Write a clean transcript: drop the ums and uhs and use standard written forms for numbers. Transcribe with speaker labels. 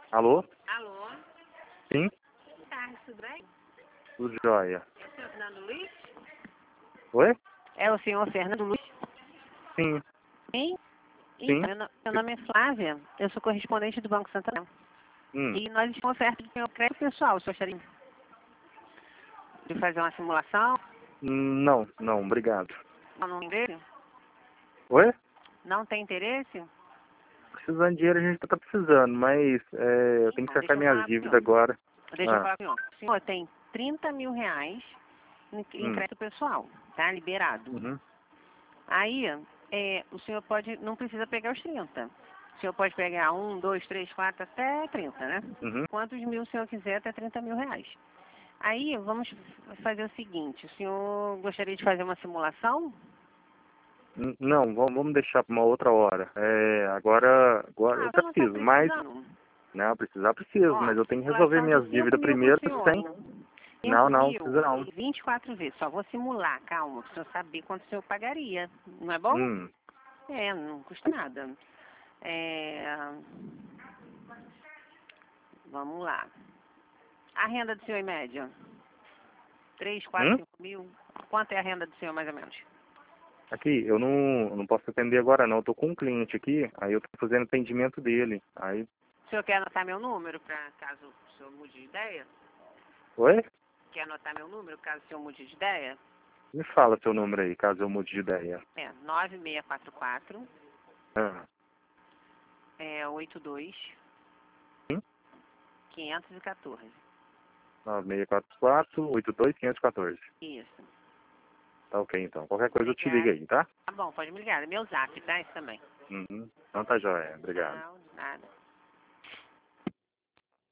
Speaker 1: Alô?
Speaker 2: Alô?
Speaker 1: Sim?
Speaker 2: Boa tarde, tudo bem?
Speaker 1: Tudo jóia.
Speaker 2: É o senhor Fernando Luiz?
Speaker 1: Oi?
Speaker 2: É o senhor Fernando Luiz?
Speaker 1: Sim.
Speaker 2: Sim?
Speaker 1: Sim?
Speaker 2: Meu nome é Flávia, eu sou correspondente do Banco Santander.
Speaker 1: Hum.
Speaker 2: E nós temos oferta de crédito pessoal, o senhor gostaria de fazer uma simulação?
Speaker 1: Não, não, obrigado.
Speaker 2: Não, não tem interesse?
Speaker 1: Oi?
Speaker 2: Não tem interesse?
Speaker 1: Precisando de dinheiro, a gente tá precisando, mas eu tenho que
Speaker 2: Então,
Speaker 1: sacar
Speaker 2: deixa eu
Speaker 1: minhas
Speaker 2: falar com o
Speaker 1: dívidas
Speaker 2: senhor.
Speaker 1: agora.
Speaker 2: Deixa eu
Speaker 1: Ah.
Speaker 2: falar com o senhor. O senhor tem 30 mil reais em
Speaker 1: Hum.
Speaker 2: crédito pessoal, tá? Liberado.
Speaker 1: Uhum.
Speaker 2: Aí, o senhor não precisa pegar os 30. O senhor pode pegar 1, 2, 3, 4, até 30, né?
Speaker 1: Uhum.
Speaker 2: Quantos mil o senhor quiser, até 30 mil reais. Aí, vamos fazer o seguinte, o senhor gostaria de fazer uma simulação?
Speaker 1: Não, vamos deixar para uma outra hora. Agora eu
Speaker 2: Você não está
Speaker 1: preciso, mas...
Speaker 2: precisando.
Speaker 1: Não, precisar preciso,
Speaker 2: Ó,
Speaker 1: mas eu tenho que resolver
Speaker 2: simulação de
Speaker 1: minhas
Speaker 2: 5
Speaker 1: dívidas
Speaker 2: mil para o
Speaker 1: primeiro,
Speaker 2: senhor.
Speaker 1: sem...
Speaker 2: 5
Speaker 1: Não,
Speaker 2: mil
Speaker 1: precisa não.
Speaker 2: em 24 vezes. Só vou simular, calma, para o senhor saber quanto o senhor pagaria. Não é bom?
Speaker 1: Hum.
Speaker 2: Não custa nada. Vamos lá. A renda do senhor em média? 3, 4,
Speaker 1: Hum?
Speaker 2: 5 mil? Quanto é a renda do senhor, mais ou menos?
Speaker 1: Aqui, eu não posso atender agora não, eu tô com um cliente aqui, aí eu tô fazendo atendimento dele. Aí...
Speaker 2: O senhor quer anotar meu número, para caso o senhor mude de ideia?
Speaker 1: Oi?
Speaker 2: Quer anotar meu número, caso o senhor mude de ideia?
Speaker 1: Me fala seu número aí, caso eu mude de ideia.
Speaker 2: 9644
Speaker 1: Ah.
Speaker 2: 82
Speaker 1: Sim?
Speaker 2: 514.
Speaker 1: 9644-82-514.
Speaker 2: Isso.
Speaker 1: Tá ok, então. Qualquer coisa eu te ligo
Speaker 2: Obrigada.
Speaker 1: aí, tá?
Speaker 2: Tá bom, pode me ligar. É meu zap, tá? Isso também.
Speaker 1: Uhum. Então tá jóia. Obrigado.
Speaker 2: Não, de nada.